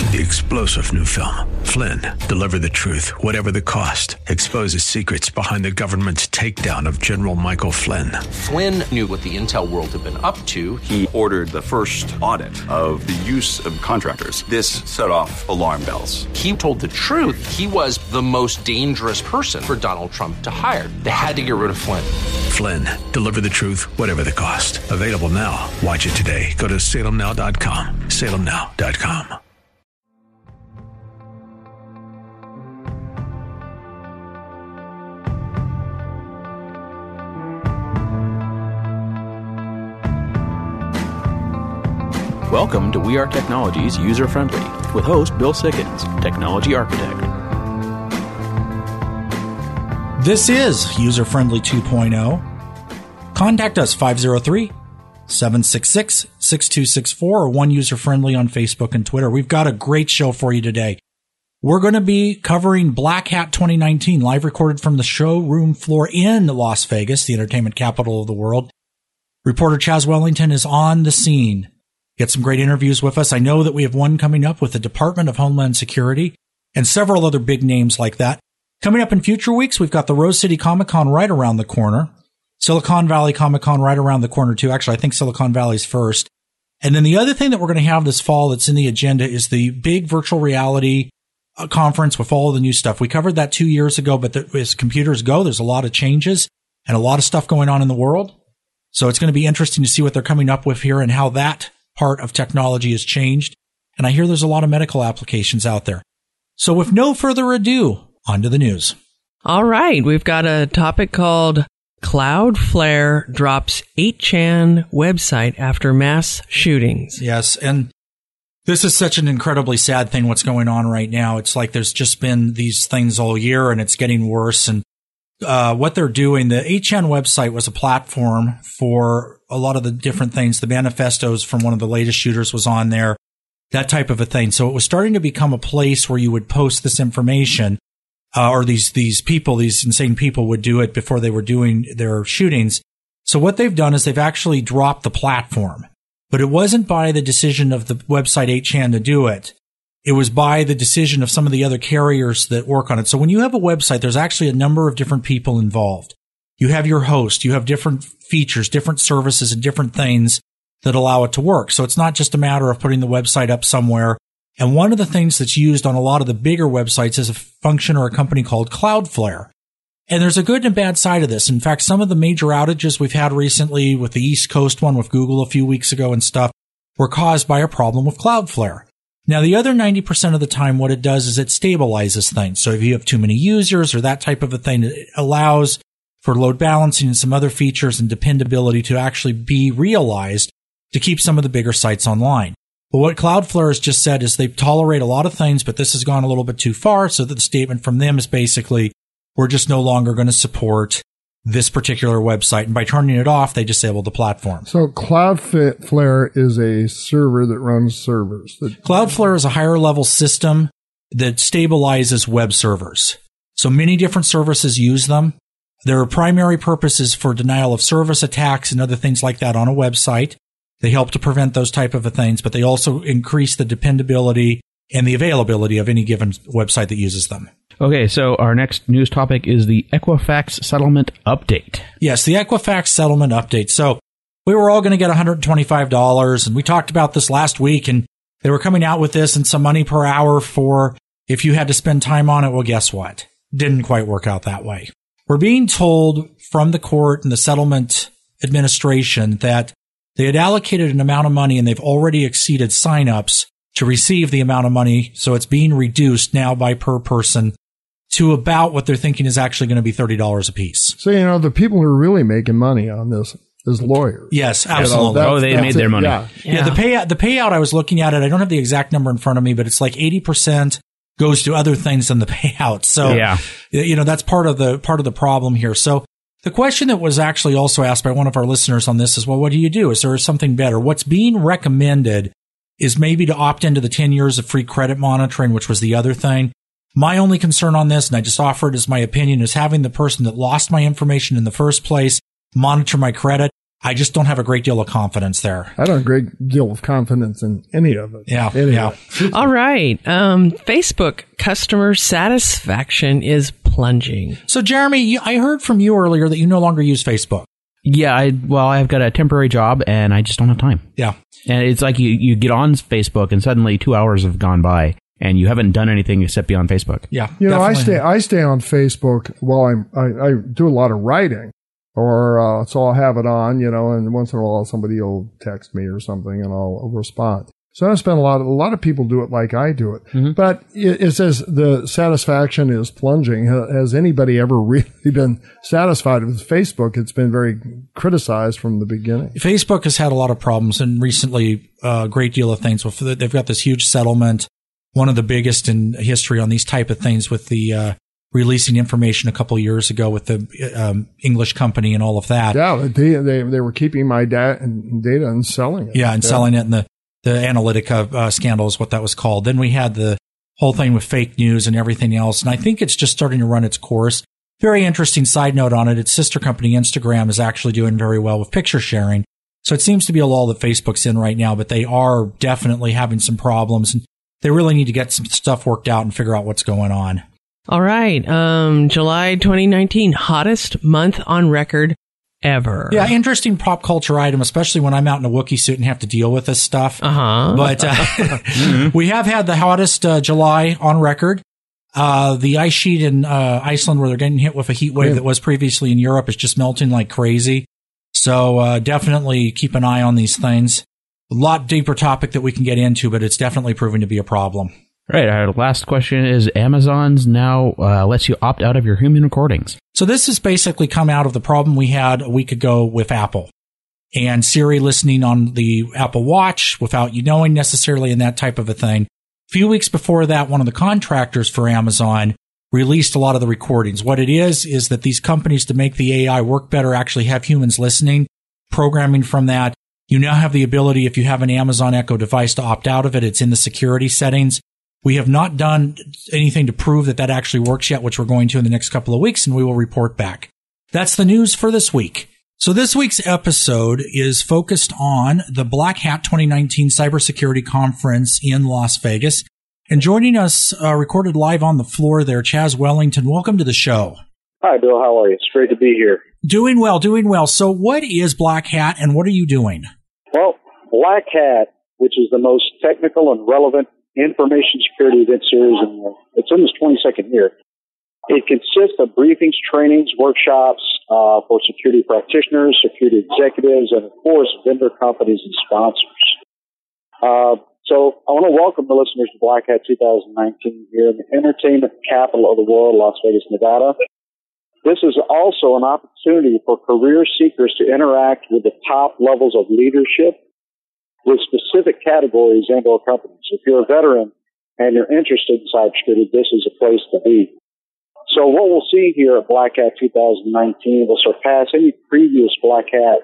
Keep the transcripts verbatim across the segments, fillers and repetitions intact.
the explosive new film, Flynn, Deliver the Truth, Whatever the Cost, exposes secrets behind the government's takedown of General Michael Flynn. Flynn knew what the intel world had been up to. He ordered the first audit of the use of contractors. This set off alarm bells. He told the truth. He was the most dangerous person for Donald Trump to hire. They had to get rid of Flynn. Flynn, Deliver the Truth, Whatever the Cost. Available now. Watch it today. Go to salem now dot com. salem now dot com. Welcome to We Are Technology's User Friendly with host Bill Sickens, Technology Architect. This is User Friendly two point oh. Contact us five oh three, seven six six, six two six four or one User Friendly on Facebook and Twitter. We've got a great show for you today. We're going to be covering Black Hat twenty nineteen, live recorded from the showroom floor in Las Vegas, the entertainment capital of the world. Reporter Chaz Wellington is on the scene. Get some great interviews with us. I know that we have one coming up with the Department of Homeland Security and several other big names like that. Coming up in future weeks, we've got the Rose City Comic Con right around the corner. Silicon Valley Comic Con right around the corner too. Actually, I think Silicon Valley's first. And then the other thing that we're going to have this fall that's in the agenda is the big virtual reality uh, conference with all the new stuff. We covered that two years ago, but the, as computers go, there's a lot of changes and a lot of stuff going on in the world. So it's going to be interesting to see what they're coming up with here and how that part of technology has changed. And I hear there's a lot of medical applications out there. So with no further ado, on to the news. All right. We've got a topic called Cloudflare drops eight chan website after mass shootings. Yes. And this is such an incredibly sad thing what's going on right now. It's like there's just been these things all year and it's getting worse. And uh, what they're doing, the eight chan website was a platform for a lot of the different things. The manifestos from one of the latest shooters was on there, that type of a thing. So it was starting to become a place where you would post this information, uh, or these, these people, these insane people would do it before they were doing their shootings. So what they've done is they've actually dropped the platform, but it wasn't by the decision of the website eight chan to do it. It was by the decision of some of the other carriers that work on it. So when you have a website, there's actually a number of different people involved. You have your host, you have different features, different services, and different things that allow it to work. So it's not just a matter of putting the website up somewhere. And one of the things that's used on a lot of the bigger websites is a function or a company called Cloudflare. And there's a good and a bad side of this. In fact, some of the major outages we've had recently with the East Coast one with Google a few weeks ago and stuff were caused by a problem with Cloudflare. Now, the other ninety percent of the time, what it does is it stabilizes things. So if you have too many users or that type of a thing, it allows for load balancing and some other features and dependability to actually be realized to keep some of the bigger sites online. But what Cloudflare has just said is they tolerate a lot of things, but this has gone a little bit too far. So that the statement from them is basically, we're just no longer going to support this particular website. And by turning it off, they disable the platform. So Cloudflare is a server that runs servers. That- Cloudflare is a higher level system that stabilizes web servers. So many different services use them. Their primary purpose is for denial of service attacks and other things like that on a website. They help to prevent those type of things, but they also increase the dependability and the availability of any given website that uses them. Okay, so our next news topic is the Equifax settlement update. Yes, the Equifax settlement update. So we were all going to get one hundred twenty-five dollars, and we talked about this last week, and they were coming out with this and some money per hour for if you had to spend time on it. Well, guess what? Didn't quite work out that way. We're being told from the court and the settlement administration that they had allocated an amount of money and they've already exceeded signups to receive the amount of money. So it's being reduced now by per person to about what they're thinking is actually going to be thirty dollars a piece. So, you know, the people who are really making money on this is lawyers. Yes, absolutely. You know, oh, they made their money. Yeah. Yeah. yeah, the payout, the payout, I was looking at it. I don't have the exact number in front of me, but it's like eighty percent goes to other things than the payout. So, yeah. you know, that's part of the, part of the problem here. So the question that was actually also asked by one of our listeners on this is, well, what do you do? Is there something better? What's being recommended is maybe to opt into the ten years of free credit monitoring, which was the other thing. My only concern on this, and I just offer it as my opinion, is having the person that lost my information in the first place monitor my credit. I just don't have a great deal of confidence there. I don't have a great deal of confidence in any of it. Yeah, Any yeah. of it. All right. Um, Facebook customer satisfaction is plunging. So, Jeremy, you, I heard from you earlier that you no longer use Facebook. Yeah, I well, I've got a temporary job and I just don't have time. Yeah. And it's like you, you get on Facebook and suddenly two hours have gone by and you haven't done anything except be on Facebook. Yeah. You know, I definitely. stay I stay on Facebook while I'm I, I do a lot of writing, or uh, so I'll have it on, you know, and once in a while somebody will text me or something, and I'll, I'll respond. So I spend a lot of, a lot of people do it like I do it. Mm-hmm. But it, it says the satisfaction is plunging. Has anybody ever really been satisfied with Facebook? It's been very criticized from the beginning. Facebook has had a lot of problems, and recently uh, a great deal of things. They've got this huge settlement, one of the biggest in history on these type of things, with the uh, releasing information a couple of years ago with the um, English company and all of that. Yeah, they they, they were keeping my da- data and selling it. Yeah, and yeah. selling it in the The Analytica uh, scandal is what that was called. Then we had the whole thing with fake news and everything else. And I think it's just starting to run its course. Very interesting side note on it. Its sister company, Instagram, is actually doing very well with picture sharing. So it seems to be a lull that Facebook's in right now, but they are definitely having some problems. And they really need to get some stuff worked out and figure out what's going on. All right. Um, July twenty nineteen, hottest month on record ever. Yeah, interesting pop culture item, especially when I'm out in a Wookiee suit and have to deal with this stuff. Uh-huh. But uh, mm-hmm. we have had the hottest uh, July on record. Uh, the ice sheet in uh, Iceland, where they're getting hit with a heat wave yeah. that was previously in Europe, is just melting like crazy. So uh, definitely keep an eye on these things. A lot deeper topic that we can get into, but it's definitely proving to be a problem. Right. Our last question is, Amazon's now uh, lets you opt out of your human recordings. So this has basically come out of the problem we had a week ago with Apple and Siri listening on the Apple Watch without you knowing necessarily, and that type of a thing. A few weeks before that, one of the contractors for Amazon released a lot of the recordings. What it is, is that these companies, to make the A I work better, actually have humans listening, programming from that. You now have the ability, if you have an Amazon Echo device, to opt out of it. It's in the security settings. We have not done anything to prove that that actually works yet, which we're going to in the next couple of weeks, and we will report back. That's the news for this week. So this week's episode is focused on the Black Hat twenty nineteen Cybersecurity Conference in Las Vegas. And joining us, uh, recorded live on the floor there, Chaz Wellington. Welcome to the show. Hi, Bill. How are you? It's great to be here. Doing well, doing well. So what is Black Hat, and what are you doing? Well, Black Hat, which is the most technical and relevant information security event series, and it's in its twenty-second year. It consists of briefings, trainings, workshops uh, for security practitioners, security executives, and, of course, vendor companies and sponsors. Uh, so I want to welcome the listeners to Black Hat twenty nineteen here in the entertainment capital of the world, Las Vegas, Nevada. This is also an opportunity for career seekers to interact with the top levels of leadership with specific categories and or companies. If you're a veteran and you're interested in cybersecurity, this is a place to be. So what we'll see here at Black Hat twenty nineteen will surpass any previous Black Hats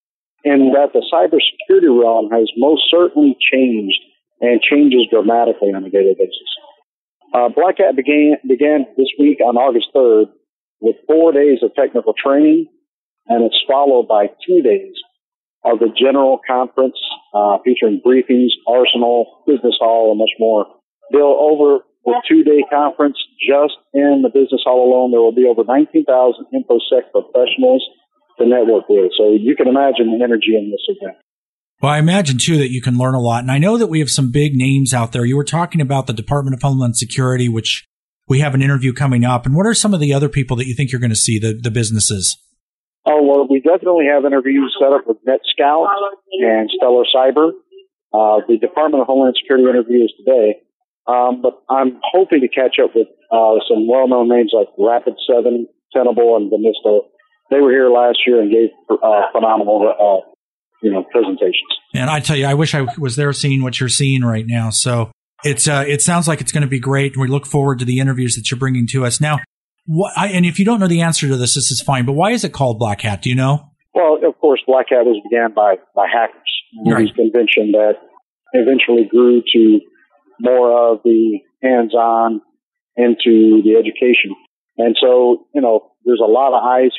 in that the cybersecurity realm has most certainly changed and changes dramatically on a daily basis. Uh, Black Hat began, began this week on August third with four days of technical training, and it's followed by two days of the general conference, uh, featuring briefings, arsenal, business hall, and much more. Bill, over the two-day conference, just in the business hall alone, there will be over nineteen thousand InfoSec professionals to network with. So you can imagine the energy in this event. Well, I imagine, too, that you can learn a lot. And I know that we have some big names out there. You were talking about the Department of Homeland Security, which we have an interview coming up. And what are some of the other people that you think you're going to see, the, the businesses? Oh, well, we definitely have interviews set up with NetScout and Stellar Cyber. Uh, the Department of Homeland Security interview is today. Um, but I'm hoping to catch up with uh, some well-known names like Rapid seven, Tenable, and Demisto. They were here last year and gave uh, phenomenal uh, you know, presentations. And I tell you, I wish I was there seeing what you're seeing right now. So it's uh, it sounds like it's going to be great. And we look forward to the interviews that you're bringing to us. Now, What, I, and if you don't know the answer to this, this is fine. But why is it called Black Hat? Do you know? Well, of course, Black Hat was began by, by hackers. Right. It was a convention that eventually grew to more of the hands-on into the education. And so, you know, there's a lot of eyes here.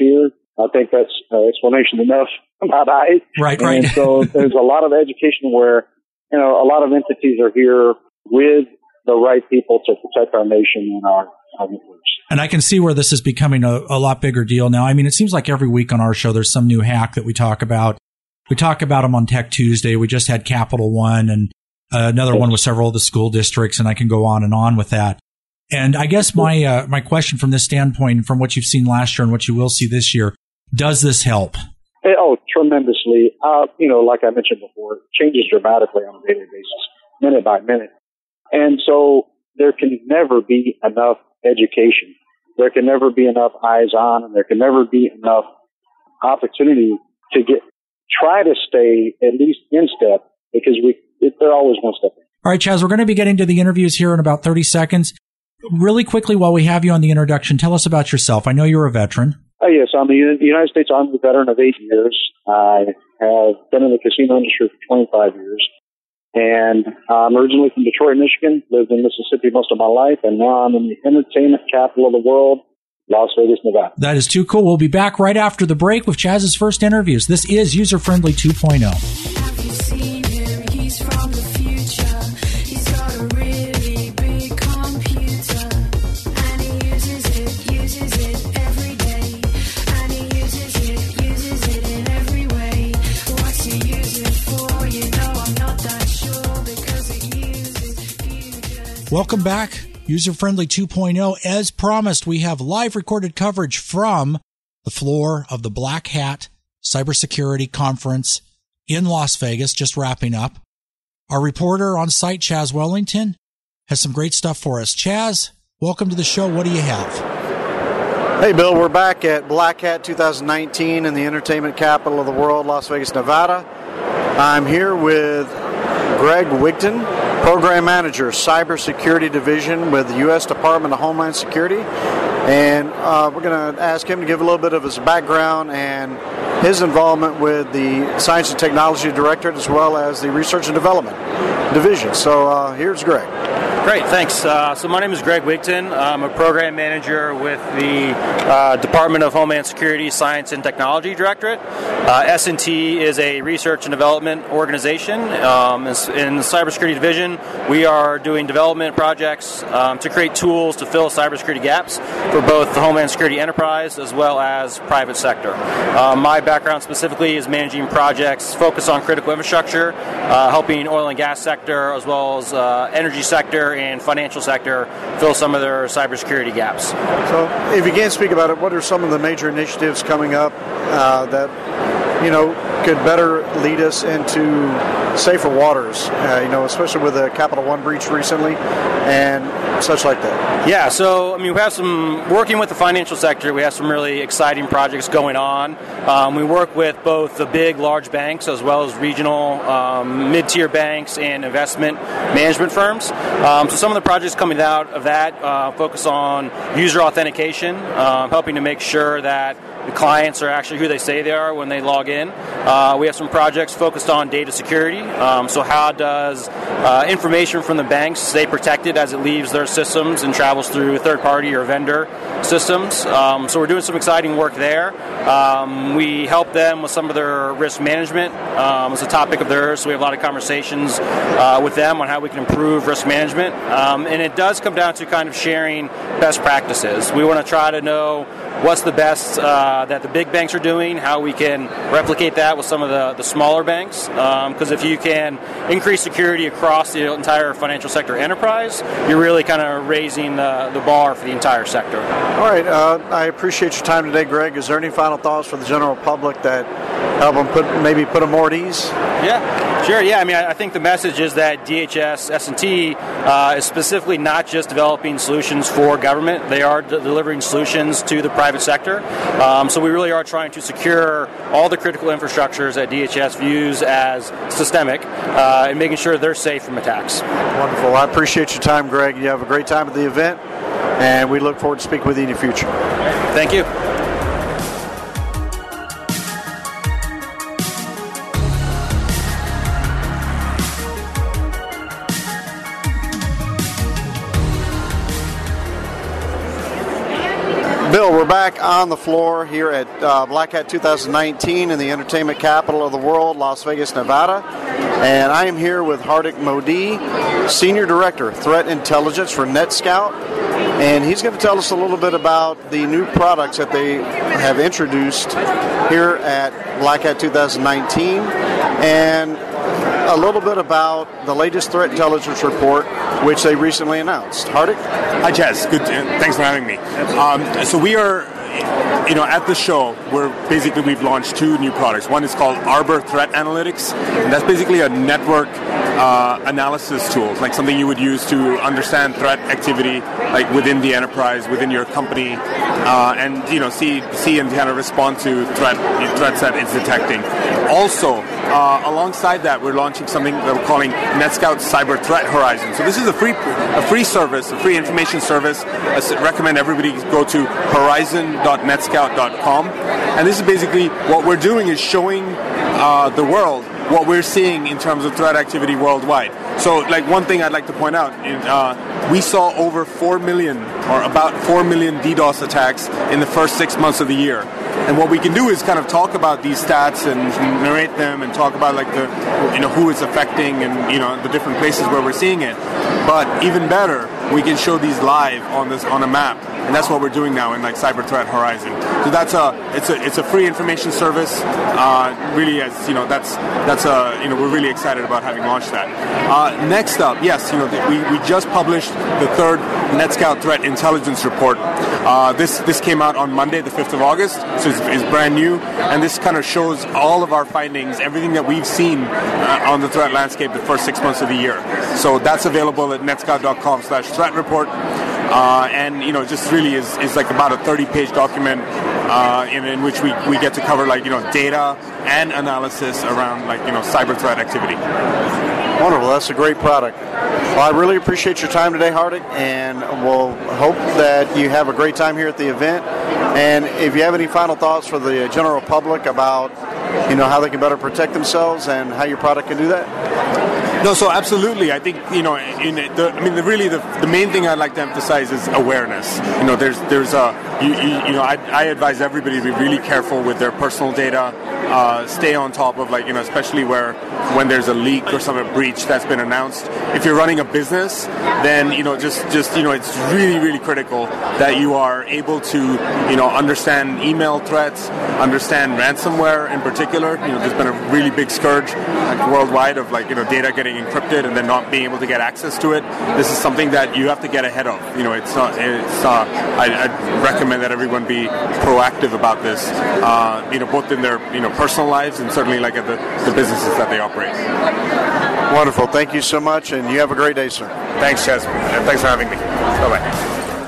I think that's uh, explanation enough about ICE. Right, and right. So there's a lot of education where, you know, a lot of entities are here with the right people to protect our nation and our, our networks. And I can see where this is becoming a, a lot bigger deal now. I mean, it seems like every week on our show, there's some new hack that we talk about. We talk about them on Tech Tuesday. We just had Capital One and uh, another one with several of the school districts, and I can go on and on with that. And I guess my uh, my question from this standpoint, from what you've seen last year and what you will see this year, does this help? Oh, tremendously. Uh, you know, like I mentioned before, it changes dramatically on a daily basis, minute by minute. And so there can never be enough education. There can never be enough eyes on, and there can never be enough opportunity to get try to stay at least in step, because we it, they're always one step in. All right, Chaz, we're going to be getting to the interviews here in about thirty seconds. Really quickly, while we have you on the introduction, tell us about yourself. I know you're a veteran. Oh, yes, I'm a United States Army veteran of eight years. I have been in the casino industry for twenty-five years. And I'm originally from Detroit, Michigan, lived in Mississippi most of my life, and now I'm in the entertainment capital of the world, Las Vegas, Nevada. That is too cool. We'll be back right after the break with Chaz's first interviews. This is User Friendly two point oh. Have you seen him? He's from the future. He's got a really big computer, and he uses it, uses it every day, and he uses it, uses it in every way. What's he use it for? You know I'm not that sure, because it uses futures. Welcome back. User Friendly two point oh. As promised, we have live recorded coverage from the floor of the Black Hat Cybersecurity Conference in Las Vegas, just wrapping up. Our reporter on site, Chaz Wellington, has some great stuff for us. Chaz, welcome to the show. What do you have? Hey, Bill, we're back at Black Hat twenty nineteen in the entertainment capital of the world, Las Vegas, Nevada. I'm here with Greg Wigton, Program Manager, Cybersecurity Division with the U S Department of Homeland Security. And uh, we're going to ask him to give a little bit of his background and his involvement with the Science and Technology Directorate as well as the Research and Development Division. So uh, here's Greg. Great, thanks. Uh, so my name is Greg Wigton. I'm a program manager with the uh, Department of Homeland Security Science and Technology Directorate. Uh, S and T is a research and development organization. Um, in the Cybersecurity Division, we are doing development projects um, to create tools to fill cybersecurity gaps for both the Homeland Security enterprise as well as private sector. Uh, my background specifically is managing projects focused on critical infrastructure, uh, helping oil and gas sector as well as uh, energy sector and financial sector fill some of their cybersecurity gaps. So if you can't speak about it, what are some of the major initiatives coming up uh, that, you know, could better lead us into safer waters, uh, you know, especially with the Capital One breach recently and such like that? Yeah, so, I mean, we have some, working with the financial sector, we have some really exciting projects going on. Um, we work with both the big, large banks as well as regional, um, mid-tier banks and investment management firms. Um, so some of the projects coming out of that uh, focus on user authentication, um, helping to make sure that the clients are actually who they say they are when they log in. Uh, we have some projects focused on data security. Um, so how does uh, information from the banks stay protected as it leaves their systems and travels through third-party or vendor systems? Um, so we're doing some exciting work there. Um, we help them with some of their risk management. Um, it's a topic of theirs, so we have a lot of conversations uh, with them on how we can improve risk management. Um, and it does come down to kind of sharing best practices. We want to try to know what's the best uh, that the big banks are doing, how we can replicate that with some of the, the smaller banks. Because um, if you can increase security across the entire financial sector enterprise, you're really kind of raising the, the bar for the entire sector. All right. Uh, I appreciate your time today, Greg. Is there any final thoughts for the general public that help them put, maybe put them more at ease? Yeah, sure. Yeah, I mean, I think the message is that D H S, S and T uh, is specifically not just developing solutions for government. They are de- delivering solutions to the private sector. Um, so we really are trying to secure all the critical infrastructures that D H S views as systemic uh, and making sure they're safe from attacks. Wonderful. I appreciate your time, Greg. You have a great time at the event, and we look forward to speaking with you in the future. Thank you. Bill, we're back on the floor here at uh, Black Hat twenty nineteen in the entertainment capital of the world, Las Vegas, Nevada. And I am here with Hardik Modi, Senior Director, Threat Intelligence for NetScout. And he's going to tell us a little bit about the new products that they have introduced here at Black Hat twenty nineteen and a little bit about the latest threat intelligence report, which they recently announced. Hardik? Hi, Chaz. Good. To, thanks for having me. Um, so we are, you know, at the show, we're basically we've launched two new products. One is called Arbor Threat Analytics, and that's basically a network uh, analysis tool, like something you would use to understand threat activity, like within the enterprise, within your company, uh, and you know, see see and kind of respond to threat threats that it's detecting. Also, uh, alongside that, we're launching something that we're calling NetScout Cyber Threat Horizon. So this is a free a free service, a free information service. I recommend everybody go to horizon dot netscout dot com, and this is basically what we're doing is showing uh, the world what we're seeing in terms of threat activity worldwide. So, like, one thing I'd like to point out, in, uh, we saw over four million, or about four million DDoS attacks in the first six months of the year. And what we can do is kind of talk about these stats and narrate them and talk about, like, the, you know, who it's affecting and, you know, the different places where we're seeing it. But even better, we can show these live on this on a map, and that's what we're doing now in like Cyber Threat Horizon. So that's a it's a it's a free information service. Uh, really, as you know, that's that's a you know we're really excited about having launched that. Uh, next up, yes, you know we we just published the third NetScout Threat Intelligence Report. Uh, this this came out on Monday, the fifth of August, so it's, it's brand new, and this kind of shows all of our findings, everything that we've seen uh, on the threat landscape the first six months of the year. So that's available at netscout dot com slash threat report. Uh, and you know, just really is, is like about a thirty-page document uh, in, in which we, we get to cover like you know data and analysis around like you know cyber threat activity. Wonderful, that's a great product. Well, I really appreciate your time today, Hardik, and we'll hope that you have a great time here at the event. And if you have any final thoughts for the general public about you know how they can better protect themselves and how your product can do that. No, so absolutely. I think you know. In the, I mean, the, really, the, the main thing I'd like to emphasize is awareness. You know, there's there's a you, you, you know, I, I advise everybody to be really careful with their personal data. Uh, stay on top of like you know, especially where when there's a leak or some breach that's been announced. If you're running a business, then you know, just just you know, it's really really critical that you are able to you know understand email threats, understand ransomware in particular. You know, there's been a really big scourge like, worldwide of like you know data getting encrypted and then not being able to get access to it. This is something that you have to get ahead of. You know, it's not. It's. Uh, I, I recommend that everyone be proactive about this. Uh, you know, both in their you know personal lives and certainly like at the, the businesses that they operate. Wonderful. Thank you so much, and you have a great day, sir. Thanks, Chaz. And thanks for having me. Bye bye.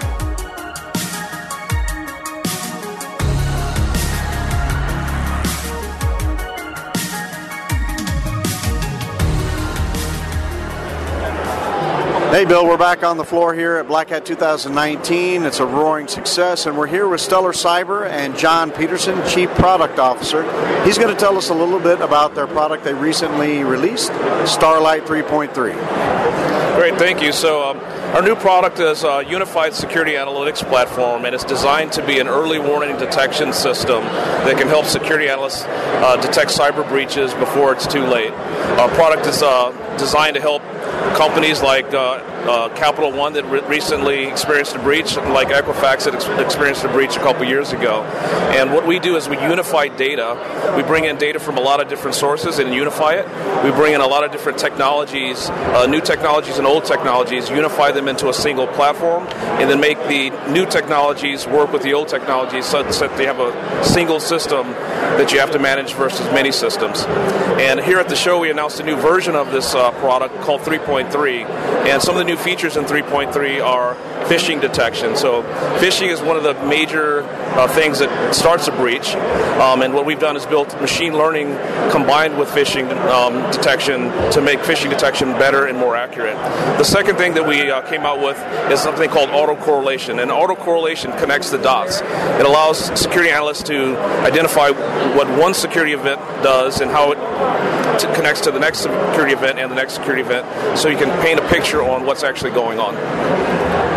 Hey, Bill, we're back on the floor here at Black Hat twenty nineteen. It's a roaring success, and we're here with Stellar Cyber and John Peterson, Chief Product Officer. He's going to tell us a little bit about their product they recently released, Starlight three point three. Great, thank you. So um, our new product is a unified security analytics platform, and it's designed to be an early warning detection system that can help security analysts uh, detect cyber breaches before it's too late. Our product is uh, designed to help companies like uh, uh, Capital One that re- recently experienced a breach, like Equifax that ex- experienced a breach a couple years ago. And what we do is we unify data. We bring in data from a lot of different sources and unify it. We bring in a lot of different technologies, uh, new technologies and old technologies, unify them into a single platform, and then make the new technologies work with the old technologies so that they have a single system that you have to manage versus many systems. And here at the show, we announced a new version of this uh, product called three point three, and some of the new features in three point three are phishing detection. So phishing is one of the major uh, things that starts a breach, um, and what we've done is built machine learning combined with phishing um, detection to make phishing detection better and more accurate. The second thing that we uh, came out with is something called autocorrelation, and autocorrelation connects the dots. It allows security analysts to identify what one security event does and how it t- connects to the next security event and the next security event, so you can paint a picture on what's actually going on.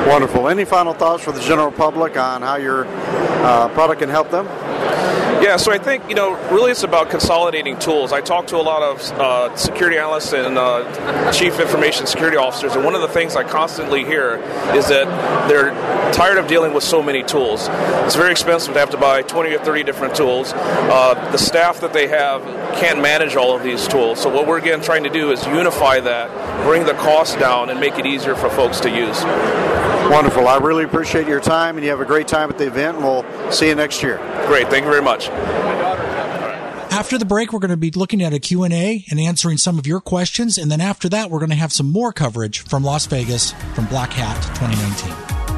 Wonderful. Any final thoughts for the general public on how your uh, product can help them? Yeah, so I think, you know, really it's about consolidating tools. I talk to a lot of uh, security analysts and uh, chief information security officers, and one of the things I constantly hear is that they're tired of dealing with so many tools. It's very expensive to have to buy twenty or thirty different tools. Uh, the staff that they have can't manage all of these tools. So what we're, again, trying to do is unify that, bring the cost down, and make it easier for folks to use. Wonderful. I really appreciate your time, and you have a great time at the event, and we'll see you next year. Great. Thank you very much. After the break, we're going to be looking at a Q and A and answering some of your questions. And then after that, we're going to have some more coverage from Las Vegas from Black Hat twenty nineteen.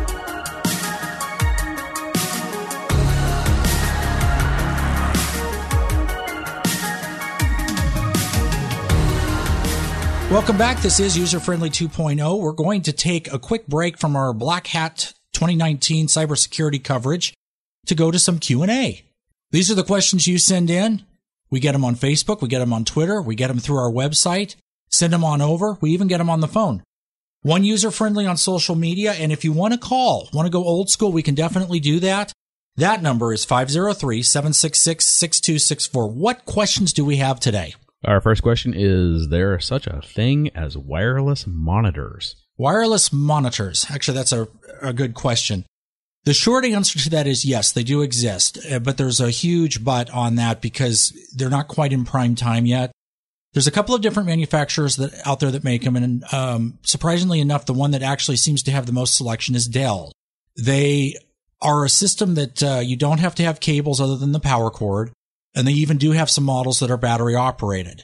Welcome back. This is User Friendly two point oh. We're going to take a quick break from our Black Hat twenty nineteen cybersecurity coverage to go to some Q and A. These are the questions you send in. We get them on Facebook. We get them on Twitter. We get them through our website. Send them on over. We even get them on the phone. One user friendly on social media. And if you want to call, want to go old school, we can definitely do that. That number is five oh three, seven six six, six two six four. What questions do we have today? Our first question is, there such a thing as wireless monitors? Wireless monitors. Actually, that's a, a good question. The short answer to that is yes, they do exist, but there's a huge but on that because they're not quite in prime time yet. There's a couple of different manufacturers that out there that make them, and um, surprisingly enough, the one that actually seems to have the most selection is Dell. They are a system that uh, you don't have to have cables other than the power cord, and they even do have some models that are battery operated.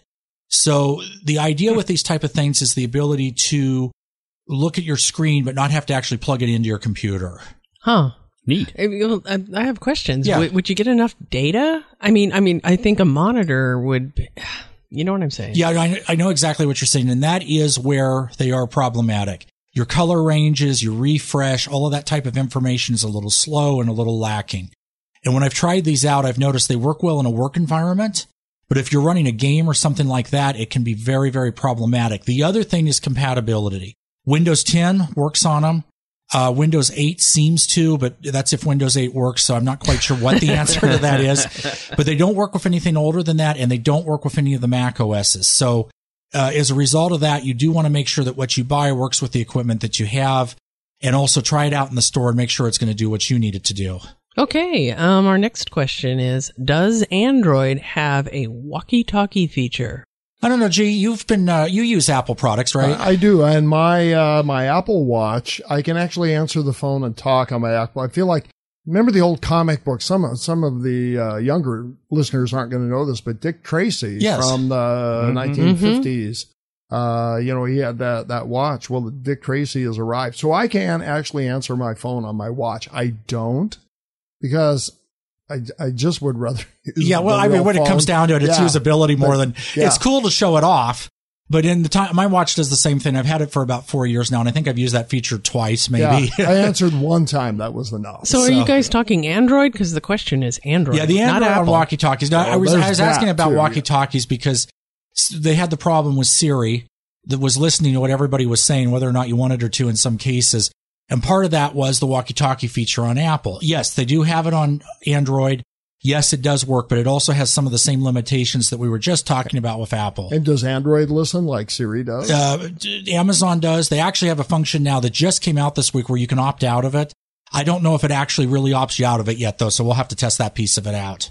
So the idea with these type of things is the ability to look at your screen but not have to actually plug it into your computer. Huh. Neat. I, I have questions. Yeah. Would, would you get enough data? I mean, I mean, I think a monitor would, be, you know what I'm saying? Yeah, I, I know exactly what you're saying. And that is where they are problematic. Your color ranges, your refresh, all of that type of information is a little slow and a little lacking. And when I've tried these out, I've noticed they work well in a work environment. But if you're running a game or something like that, it can be very, very problematic. The other thing is compatibility. Windows ten works on them. Uh, Windows eight seems to, but that's if Windows eight works, so I'm not quite sure what the answer to that is. But they don't work with anything older than that, and they don't work with any of the Mac O Ss. So uh, as a result of that, you do want to make sure that what you buy works with the equipment that you have, and also try it out in the store and make sure it's going to do what you need it to do. Okay, um, our next question is, does Android have a walkie-talkie feature? I don't know, G, you've been, uh, you use Apple products, right? I do. And my, uh, my Apple Watch, I can actually answer the phone and talk on my Apple. I feel like, remember the old comic book? Some of, some of the, uh, younger listeners aren't going to know this, but Dick Tracy yes. from the mm-hmm. nineteen fifties, uh, you know, he had that, that watch. Well, Dick Tracy has arrived. So I can actually answer my phone on my watch. I don't because I, I just would rather use Yeah, well, I mean, when phone. it comes down to it, it's yeah. usability more but, than yeah. it's cool to show it off. But in the time, my watch does the same thing. I've had it for about four years now, and I think I've used that feature twice, maybe. Yeah, I answered one time. That was enough. So, so. Are you guys talking Android? Because the question is Android. Yeah, the Android not on Apple. walkie-talkies. Now, Oh, I was, I there's was that asking about too, walkie-talkies because they had the problem with Siri that was listening to what everybody was saying, whether or not you wanted her to in some cases. And part of that was the walkie-talkie feature on Apple. Yes, they do have it on Android. Yes, it does work, but it also has some of the same limitations that we were just talking about with Apple. And does Android listen like Siri does? Uh, Amazon does. They actually have a function now that just came out this week where you can opt out of it. I don't know if it actually really opts you out of it yet, though, so we'll have to test that piece of it out.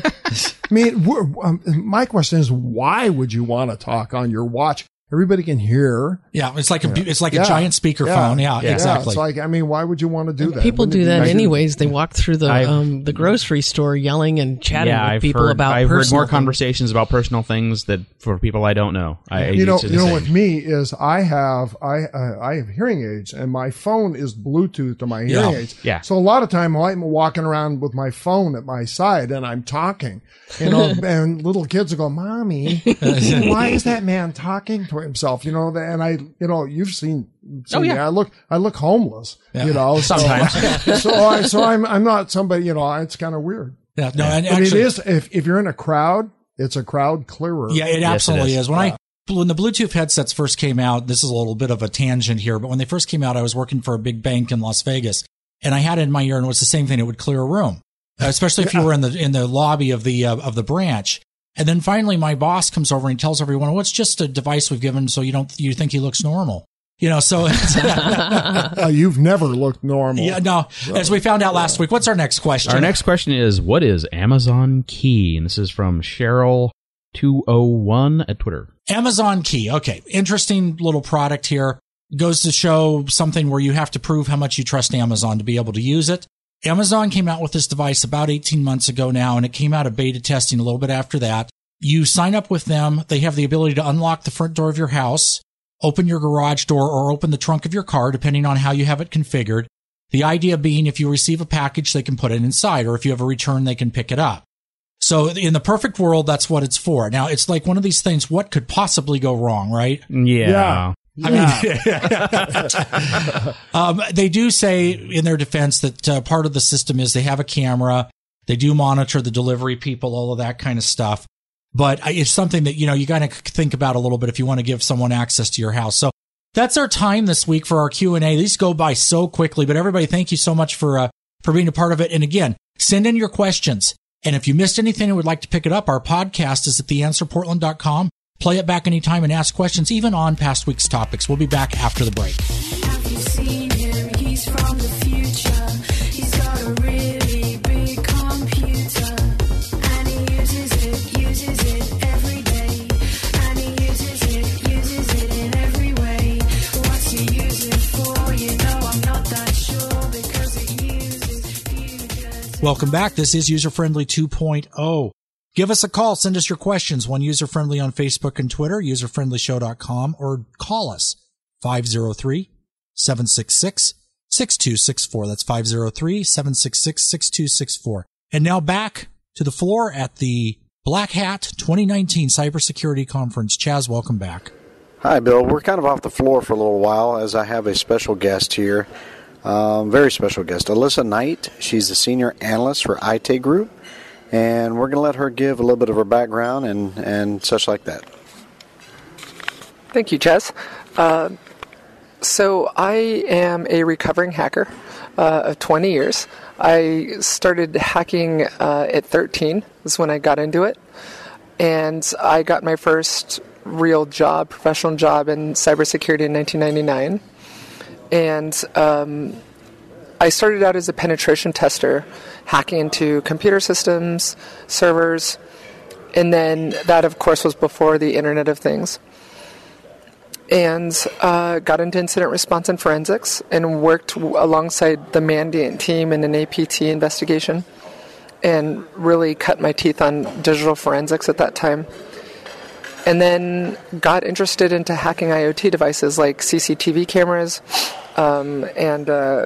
I mean, we're, um, my question is, why would you want to talk on your watch? Everybody can hear. Yeah, it's like a yeah. it's like yeah. a giant speakerphone. Yeah, yeah, yeah, exactly. It's like, I mean, why would you want to do that? People Wouldn't do it be that nice? anyways. They walk through the I've- um, the grocery store yelling and chatting yeah, with I've people heard, about I've heard personal more things. conversations about personal things that for people I don't know. I, You know, it's you the know, same. with me is I have I uh, I have hearing aids, and my phone is Bluetooth to my hearing Yeah. aids. Yeah. So a lot of time I'm walking around with my phone at my side, and I'm talking. You know, and little kids will go, "Mommy, why is that man talking to himself?" You know, and I, you know, you've seen. seen Oh, yeah. me. I look, I look homeless. Yeah. You know, so- Sometimes. So, I, so I'm I'm not somebody. You know, it's kind of weird. Yeah, no, and But actually, it is if if you're in a crowd, it's a crowd clearer. yeah, it Yes, absolutely it is. is. When Yeah. I when the Bluetooth headsets first came out, this is a little bit of a tangent here, but when they first came out, I was working for a big bank in Las Vegas, and I had it in my ear, and it was the same thing. It would clear a room, especially if you were in the in the lobby of the uh, of the branch. And then finally, my boss comes over and he tells everyone, "Well, it's just a device we've given, so you don't you think he looks normal." You know, so it's, uh, you've never looked normal. Yeah, no. As we found out last week, what's our next question? Our next question is, what is Amazon Key? And this is from Cheryl two oh one at Twitter. Amazon Key. Okay. Interesting little product here. Goes to show something where you have to prove how much you trust Amazon to be able to use it. Amazon came out with this device about eighteen months ago now, and it came out of beta testing a little bit after that. You sign up with them. They have the ability to unlock the front door of your house, open your garage door, or open the trunk of your car, depending on how you have it configured. The idea being if you receive a package, they can put it inside, or if you have a return, they can pick it up. So in the perfect world, that's what it's for. Now, it's like one of these things, what could possibly go wrong, right? Yeah. I mean, um, they do say in their defense that uh, part of the system is they have a camera. They do monitor the delivery people, all of that kind of stuff. But it's something that, you know, you got to think about a little bit if you want to give someone access to your house. So that's our time this week for our Q and A. These go by so quickly, but everybody, thank you so much for, uh, for being a part of it. And again, send in your questions. And if you missed anything and would like to pick it up, our podcast is at the answer portland dot com. Play it back anytime and ask questions, even on past week's topics. We'll be back after the break. Have you seen him? He's from the future. He's got a really big computer, and he uses it, uses it every day, and he uses it, uses it in every way. What's he use it for? You know I'm not that sure, because it uses futures. Welcome back. This is User Friendly two point oh. Give us a call. Send us your questions. One User Friendly on Facebook and Twitter, user friendly show dot com, or call us five oh three, seven six six, six two six four. That's five oh three, seven six six, six two six four. And now back to the floor at the Black Hat twenty nineteen Cybersecurity Conference. Chaz, welcome back. Hi, Bill. We're kind of off the floor for a little while as I have a special guest here. Um, very special guest, Alyssa Knight. She's a senior analyst for I T Group. And we're going to let her give a little bit of her background and, and such like that. Thank you, Chaz. Uh, so I am a recovering hacker uh, of twenty years. I started hacking uh, at thirteen, is when I got into it. And I got my first real job, professional job in cybersecurity in nineteen ninety-nine. And um, I started out as a penetration tester, hacking into computer systems, servers, and then that, of course, was before the Internet of Things. And uh, got into incident response and forensics and worked w- alongside the Mandiant team in an A P T investigation and really cut my teeth on digital forensics at that time. And then got interested into hacking IoT devices like C C T V cameras um, and uh,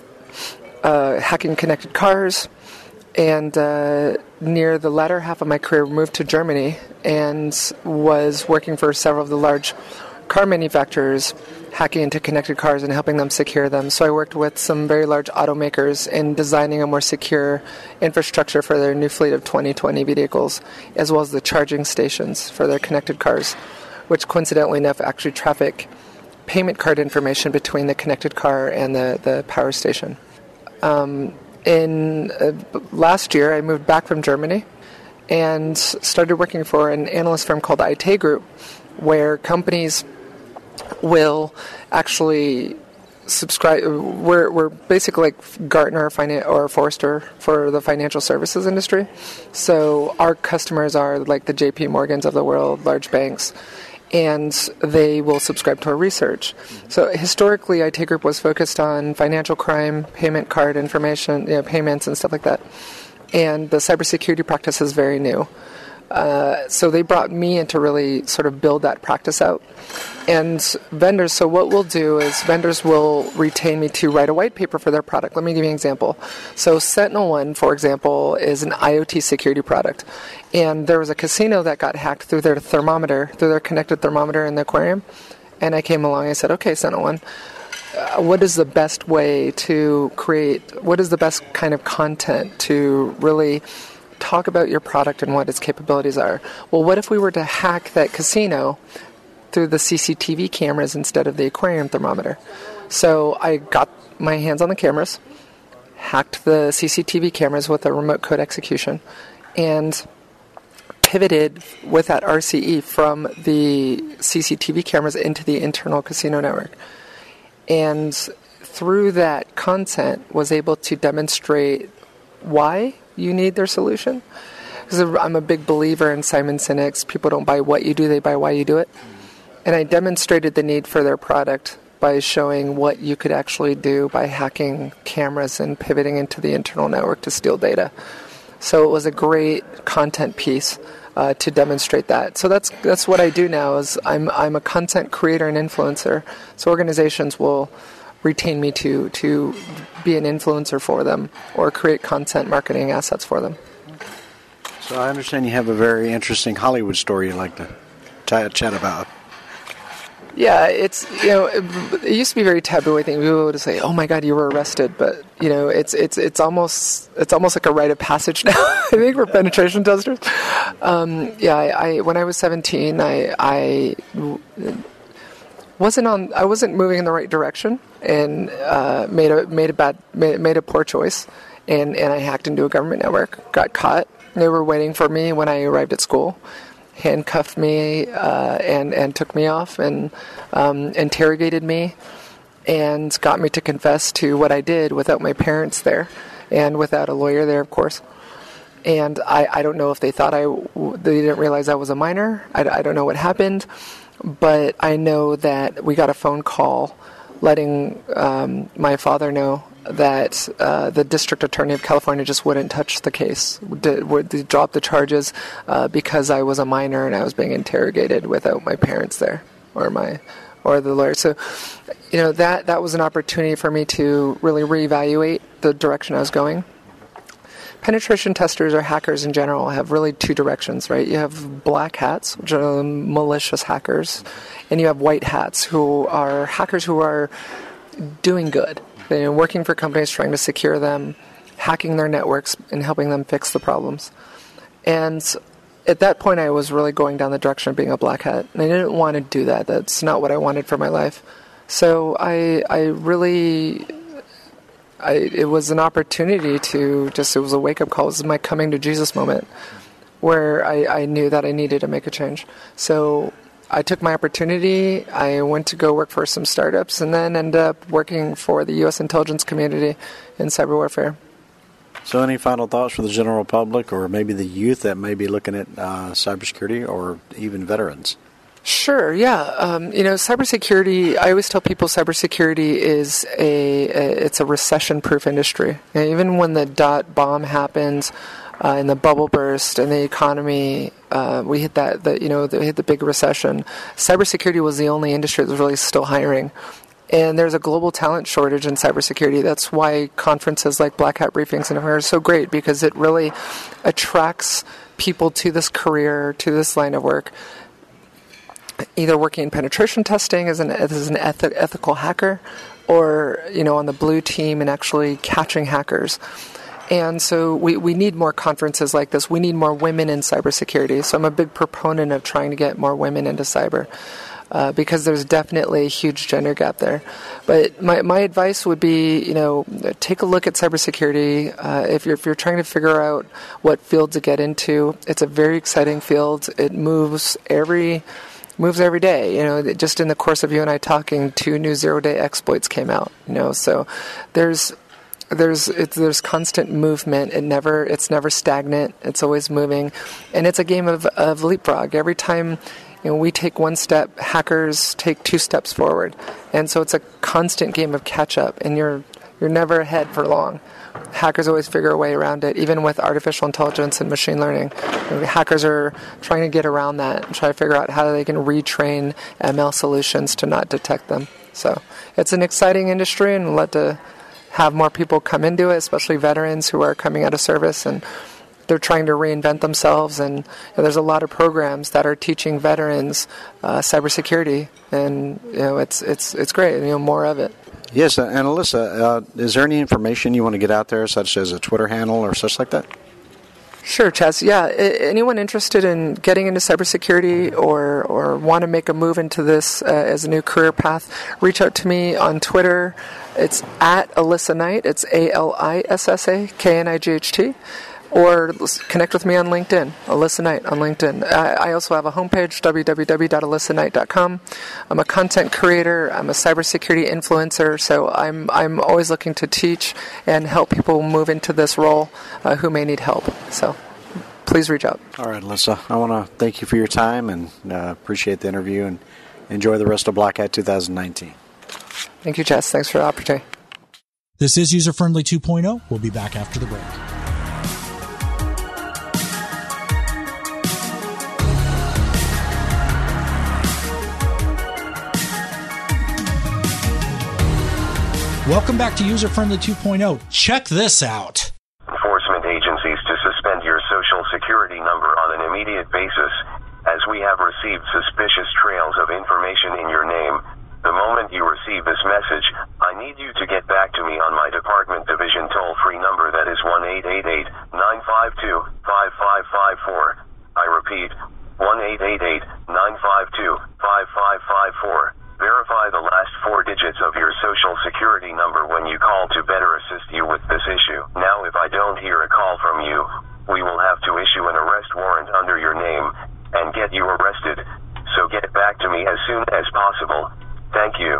uh, hacking connected cars. And uh, near the latter half of my career, moved to Germany and was working for several of the large car manufacturers, hacking into connected cars and helping them secure them. So I worked with some very large automakers in designing a more secure infrastructure for their new fleet of twenty twenty vehicles, as well as the charging stations for their connected cars, which coincidentally enough actually traffic payment card information between the connected car and the, the power station. Um, in uh, last year, I moved back from Germany and started working for an analyst firm called I T Group, where companies will actually subscribe. We're we're basically like Gartner or, Finan- or Forrester for the financial services industry. So our customers are like the J P Morgans of the world, large banks, and they will subscribe to our research. So historically, I T Group was focused on financial crime, payment card information, you know, payments and stuff like that. And the cybersecurity practice is very new. Uh, so they brought me in to really sort of build that practice out. And vendors, so what we'll do is vendors will retain me to write a white paper for their product. Let me give you an example. So Sentinel One, for example, is an IoT security product. And there was a casino that got hacked through their thermometer, through their connected thermometer in the aquarium. And I came along and I said, okay, Sentinel One, uh, what is the best way to create, what is the best kind of content to really talk about your product and what its capabilities are? Well, what if we were to hack that casino through the C C T V cameras instead of the aquarium thermometer. So I got my hands on the cameras, hacked the C C T V cameras with a remote code execution, and pivoted with that R C E from the C C T V cameras into the internal casino network. And through that content was able to demonstrate why you need their solution. Because I'm a big believer in Simon Sinek's, people don't buy what you do, they buy why you do it. And I demonstrated the need for their product by showing what you could actually do by hacking cameras and pivoting into the internal network to steal data. So it was a great content piece uh, to demonstrate that. So that's that's what I do now. Is I'm I'm a content creator and influencer. So organizations will retain me to to be an influencer for them or create content marketing assets for them. So I understand you have a very interesting Hollywood story you'd like to chat, chat about. Yeah, it's, you know, it, it used to be very taboo. I think people would say, "Oh my God, you were arrested," but you know, it's it's it's almost it's almost like a rite of passage now. I think for penetration testers. Um, yeah, I, I when I was seventeen, I I wasn't on. I wasn't moving in the right direction, and uh, made a made a bad made, made a poor choice, and and I hacked into a government network. Got caught. They were waiting for me when I arrived at school. Handcuffed me uh, and and took me off and um, interrogated me and got me to confess to what I did without my parents there and without a lawyer there, of course. And I, I don't know if they thought I they didn't realize I was a minor. I, I don't know what happened, but I know that we got a phone call letting um, my father know that uh, the district attorney of California just wouldn't touch the case, did, would drop the charges uh, because I was a minor and I was being interrogated without my parents there or my or the lawyer. So, you know, that that was an opportunity for me to really reevaluate the direction I was going. Penetration testers or hackers in general have really two directions, right? You have black hats, which are malicious hackers, and you have white hats, who are hackers who are doing good. They're working for companies, trying to secure them, hacking their networks, and helping them fix the problems. And at that point, I was really going down the direction of being a black hat, and I didn't want to do that. That's not what I wanted for my life. So I, I really, I, it was an opportunity to just, it was a wake-up call. It was my coming to Jesus moment, where I, I knew that I needed to make a change. So I took my opportunity, I went to go work for some startups, and then ended up working for the U S intelligence community in cyber warfare. So any final thoughts for the general public or maybe the youth that may be looking at uh, cybersecurity or even veterans? Sure, yeah. Um, you know, cybersecurity, I always tell people cybersecurity is a, a it's a recession-proof industry. And even when the dot bomb happens, Uh, and the bubble burst and the economy, uh, we hit that, the, you know, the, hit the big recession. Cybersecurity was the only industry that was really still hiring. And there's a global talent shortage in cybersecurity. That's why conferences like Black Hat Briefings and are so great, because it really attracts people to this career, to this line of work. Either working in penetration testing as an, as an eth- ethical hacker, or, you know, on the blue team and actually catching hackers. And so we, we need more conferences like this. We need more women in cybersecurity. So I'm a big proponent of trying to get more women into cyber uh, because there's definitely a huge gender gap there. But my, my advice would be, you know, take a look at cybersecurity. Uh, if you're if you're trying to figure out what field to get into, it's a very exciting field. It moves every moves every day. You know, just in the course of you and I talking, two new zero-day exploits came out. You know, so there's There's it's, there's constant movement. It never it's never stagnant. It's always moving, and it's a game of, of leapfrog. Every time, you know, we take one step, hackers take two steps forward, and so it's a constant game of catch up. And you're you're never ahead for long. Hackers always figure a way around it, even with artificial intelligence and machine learning. You know, hackers are trying to get around that and try to figure out how they can retrain M L solutions to not detect them. So it's an exciting industry, and we'll let to have more people come into it, especially veterans who are coming out of service and they're trying to reinvent themselves. And you know, there's a lot of programs that are teaching veterans uh, cybersecurity, and you know it's it's it's great. You know, more of it. Yes, uh, and Alyssa, uh, is there any information you want to get out there, such as a Twitter handle or such like that? Sure, Chaz. Yeah, a- anyone interested in getting into cybersecurity or, or want to make a move into this uh, as a new career path, reach out to me on Twitter. It's at Alyssa Knight. It's A L I S S A K N I G H T. Or connect with me on LinkedIn, Alyssa Knight on LinkedIn. I, I also have a homepage, w w w dot alyssa knight dot com. I'm a content creator. I'm a cybersecurity influencer. So I'm I'm always looking to teach and help people move into this role uh, who may need help. So please reach out. All right, Alyssa, I want to thank you for your time and uh, appreciate the interview and enjoy the rest of Black Hat twenty nineteen. Thank you, Jess. Thanks for the opportunity. This is User Friendly two point oh. We'll be back after the break. Welcome back to User Friendly two point oh. Check this out. Enforcement agencies to suspend your social security number on an immediate basis, as we have received suspicious trails of information in your name. The moment you receive this message, I need you to get back to me on my department division toll-free number that is one eight eight eight, nine five two, five five five four. I repeat, one eight eight eight, nine five two, five five five four. Verify the last four digits of your social security number when you call to better assist you with this issue. Now, if I don't hear a call from you, we will have to issue an arrest warrant under your name and get you arrested. So get back to me as soon as possible. Thank you.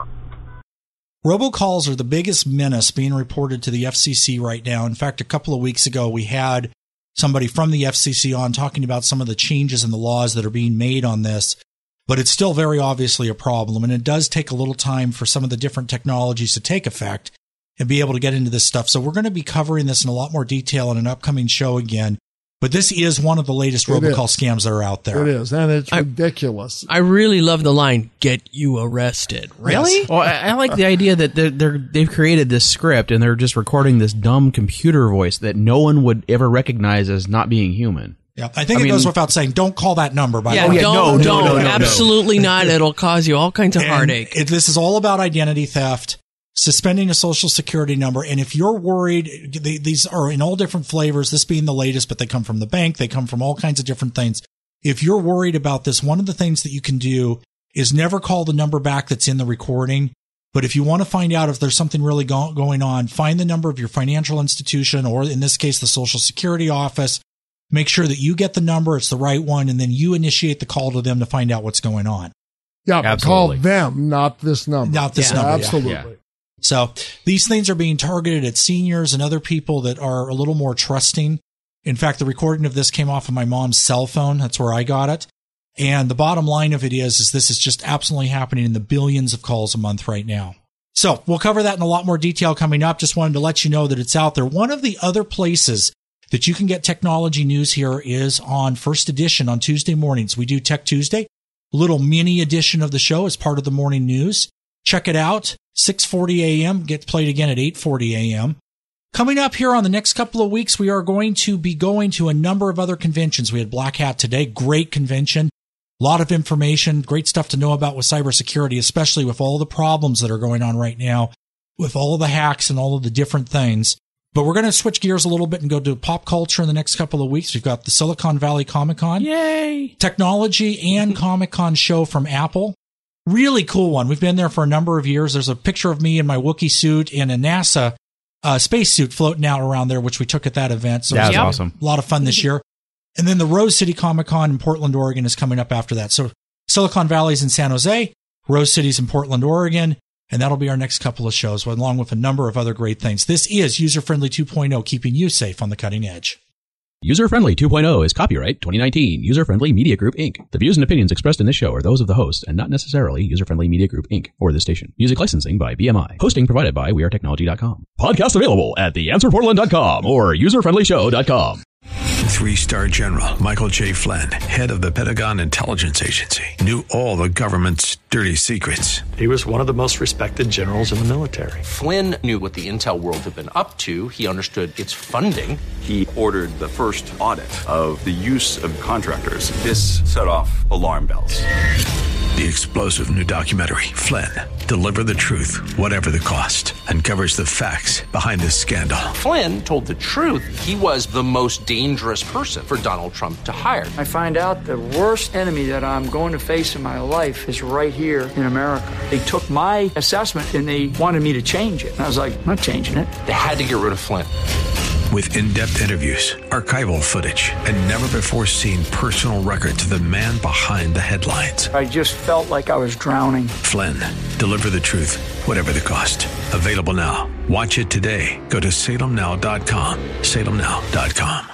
Robocalls are the biggest menace being reported to the F C C right now. In fact, a couple of weeks ago, we had somebody from the F C C on talking about some of the changes in the laws that are being made on this. But it's still very obviously a problem, and it does take a little time for some of the different technologies to take effect and be able to get into this stuff. So we're going to be covering this in a lot more detail in an upcoming show again. But this is one of the latest robocall scams that are out there. It is, and it's I, ridiculous. I really love the line, "Get you arrested." Really? Yes. Well, I, I like the idea that they're, they're, they've created this script and they're just recording this dumb computer voice that no one would ever recognize as not being human. Yeah, I think I it mean, goes without saying, don't call that number, by yeah, the way. Don't, no, no, don't, no, no, no, absolutely not. It'll cause you all kinds of and heartache. It, this is all about identity theft, suspending a social security number. And if you're worried, they, these are in all different flavors, this being the latest, but they come from the bank. They come from all kinds of different things. If you're worried about this, one of the things that you can do is never call the number back that's in the recording. But if you want to find out if there's something really go- going on, find the number of your financial institution, or in this case, the Social Security office. Make sure that you get the number, it's the right one, and then you initiate the call to them to find out what's going on. Yeah, but call them, not this number. Not this yeah, number. Absolutely. Yeah. So these things are being targeted at seniors and other people that are a little more trusting. In fact, the recording of this came off of my mom's cell phone. That's where I got it. And the bottom line of it is, is this is just absolutely happening in the billions of calls a month right now. So we'll cover that in a lot more detail coming up. Just wanted to let you know that it's out there. One of the other places that you can get technology news here is on First Edition on Tuesday mornings. We do Tech Tuesday, a little mini edition of the show as part of the morning news. Check it out. six forty a.m. Gets played again at eight forty a.m. Coming up here on the next couple of weeks, we are going to be going to a number of other conventions. We had Black Hat today. Great convention. A lot of information. Great stuff to know about with cybersecurity, especially with all the problems that are going on right now, with all the hacks and all of the different things. But we're going to switch gears a little bit and go to pop culture in the next couple of weeks. We've got the Silicon Valley Comic-Con. Yay! Technology and Comic-Con show from Apple. Really cool one. We've been there for a number of years. There's a picture of me in my Wookiee suit and a NASA uh, space suit floating out around there, which we took at that event. So that was it was awesome. A lot of fun this year. And then the Rose City Comic-Con in Portland, Oregon is coming up after that. So Silicon Valley's in San Jose, Rose City's in Portland, Oregon. And that'll be our next couple of shows, along with a number of other great things. This is User Friendly two point oh, keeping you safe on the cutting edge. User Friendly two point oh is copyright twenty nineteen User Friendly Media Group, Incorporated. The views and opinions expressed in this show are those of the host and not necessarily User Friendly Media Group, Incorporated or the station. Music licensing by B M I. Hosting provided by we are technology dot com. Podcast available at the answer portland dot com or user friendly show dot com. Three-star General Michael J. Flynn, head of the Pentagon Intelligence Agency, knew all the government's dirty secrets. He was one of the most respected generals in the military. Flynn knew what the intel world had been up to. He understood its funding. He ordered the first audit of the use of contractors. This set off alarm bells. The explosive new documentary, Flynn, deliver the truth, whatever the cost, uncovers the facts behind this scandal. Flynn told the truth. He was the most dangerous person for Donald Trump to hire. I find out the worst enemy that I'm going to face in my life is right here in America. They took my assessment and they wanted me to change it. And I was like, I'm not changing it. They had to get rid of Flynn. With in-depth interviews, archival footage, and never-before-seen personal records of the man behind the headlines. I just felt like I was drowning. Flynn, deliver the truth, whatever the cost. Available now. Watch it today. Go to salem now dot com. salem now dot com.